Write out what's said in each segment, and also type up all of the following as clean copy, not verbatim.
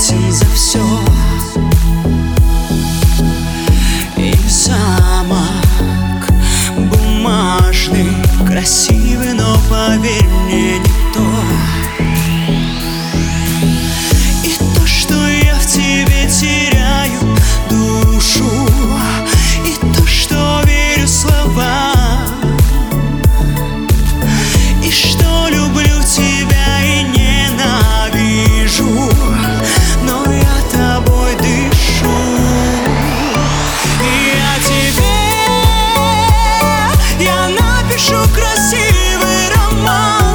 ответен за все. И замок бумажный, красивый, но поверь мне, не то. И то, что я в тебе теряю душу, и то, что верю словам, и что люблю тебя и ненавижу, но я тобой дышу. И я тебе, я напишу красивый роман,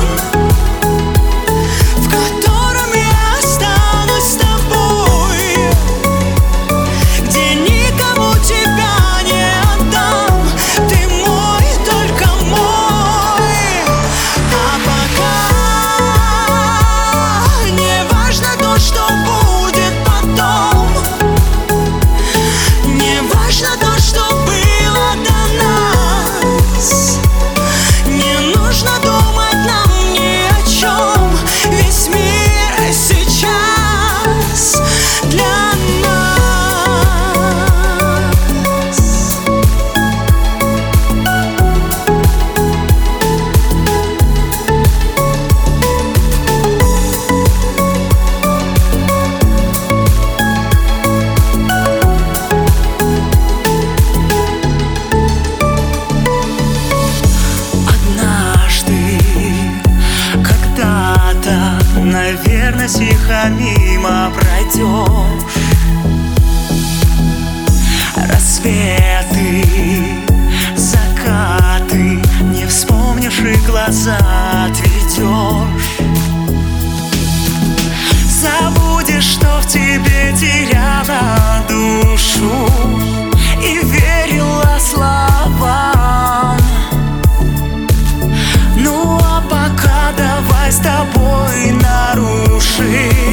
в котором я останусь с тобой, где никому тебя не отдам. Ты мой, только мой. А пока не важно то, что будет потом, не важно то, что было до нас. Не нужно думать нам ни о чем, весь мир сейчас для нас. Однажды, когда-то, наверное, тихо мимо пройдешь. Рассветы, закаты, не вспомнишь и глаза отведешь. Забудешь, что в тебе теряла душу и верила словам. Ну а пока давай с тобой нарушим